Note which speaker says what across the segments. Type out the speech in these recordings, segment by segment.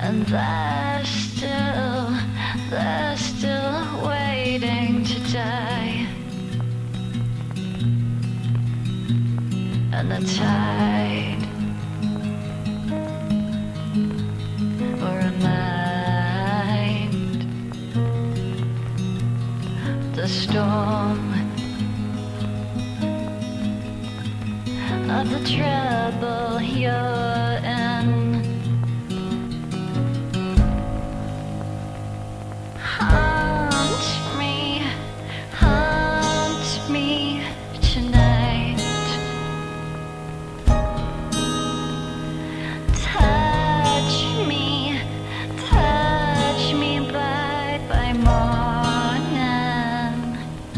Speaker 1: And they're still waiting to die. And the tide, or a mind, the storm of the trouble you're in. Haunt me tonight. Touch me by morning.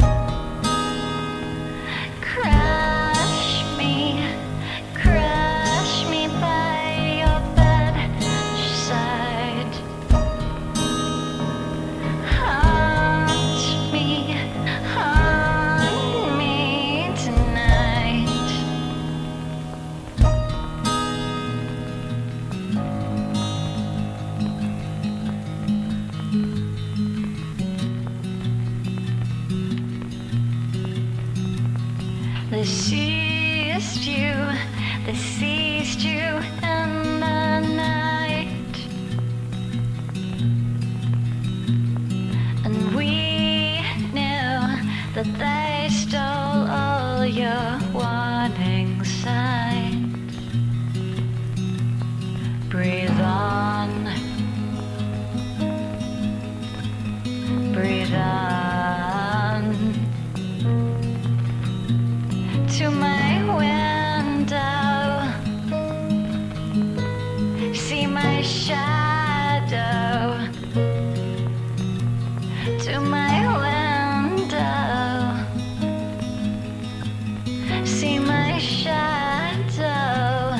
Speaker 1: Crush me by your bedside. Haunt me tonight. They seized you in the night, and we knew that they stole all your warning signs. Breathe on, breathe on. To my window, see my shadow. To my window, see my shadow.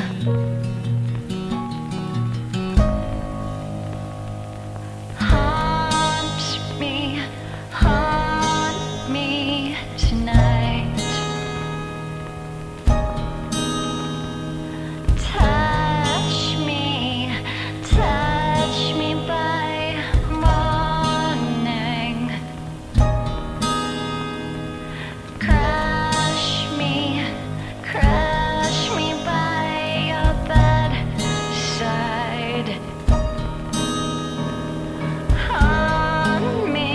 Speaker 1: Haunt me tonight. Touch me by morning. Crush me by your bedside. Haunt me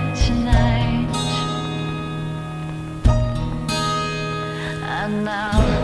Speaker 1: tonight. And now